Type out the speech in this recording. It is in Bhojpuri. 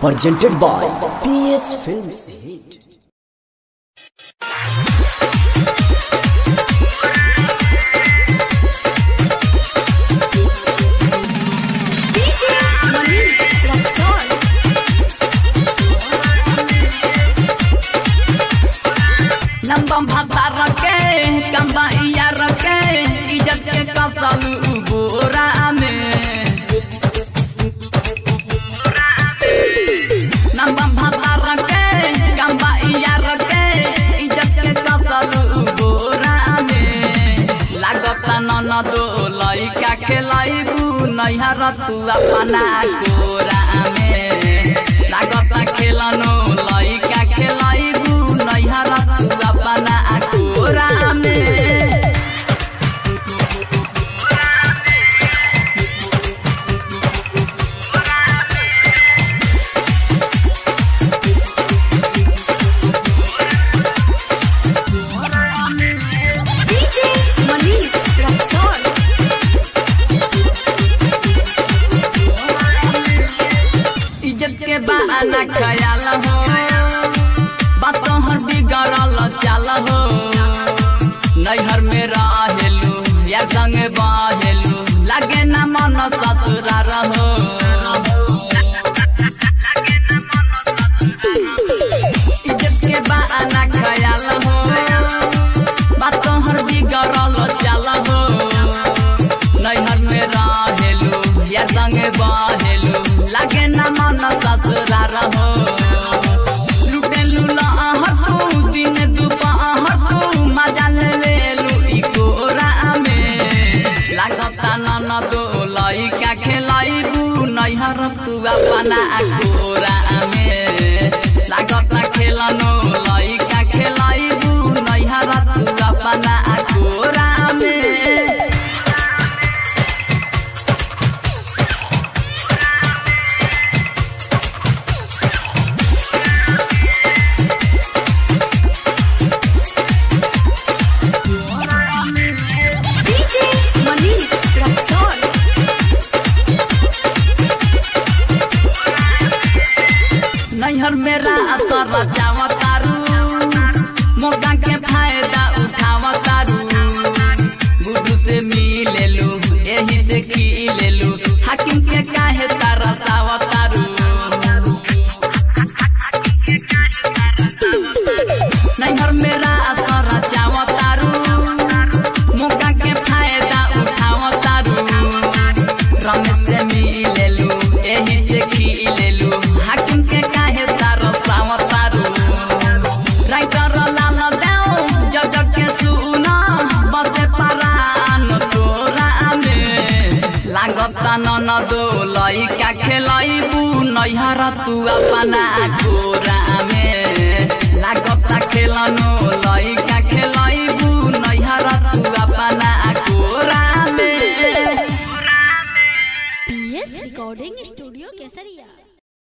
presented by PS Films Hit. Lambam भाता रखे कंबा इया रखे इज्जत के कसम बोरा में लंबम भाता रखे कंबा इया रखे इज्जत के कसम बोरा में लागत नन दो लइका खेलाइबू नैहर तू अपना गोरा में लागत खेलनो लइका खेलाइबू नैहर तू अपना गोरा में इज्जत के बहाना ख्याल हो बातों हर बिगड़ल चाल हो नैहर में रहेलू यार संग बहेलू लगे न मन ससुरार हो इज्जत के बहाना ख्याल हो बातों हर बिगड़ल चाल हो नैहर में रहेलू यार संग बहेलू लगे न मन ससुरार हो लुटेलू लहर तू दिन दुपहर तू मजा लेलू ई गोरा में लागत नन दो लइका खेलाइबू नैहर तू अपना गोरा में लागत खेलनो लइका खेलाइबू नैहर तू अपना गोरा में नैहर मेरा असर रचावा तारू मौका के फायदा उठावा तारू गुड्डू से मिलेलू यही से खिलेलू हाकिम के काहे तरसावा तारू नैहर मेरा असर रचावा तारू मौका के फायदा उठावा तारू रमेश से मिलेलू यही से खिलेलू हाकिम के काहे तरसावा तारू राइटर लाल देओ जग के सुना बसे परान तोरा में लागत नन दो लइका खेलाइबू नैहर तू अपना गोरा में लागत खेलनो लइका खेलाइबू नैहर तू अपना गोरा में PS रिकॉर्डिंग स्टूडियो केसरिया।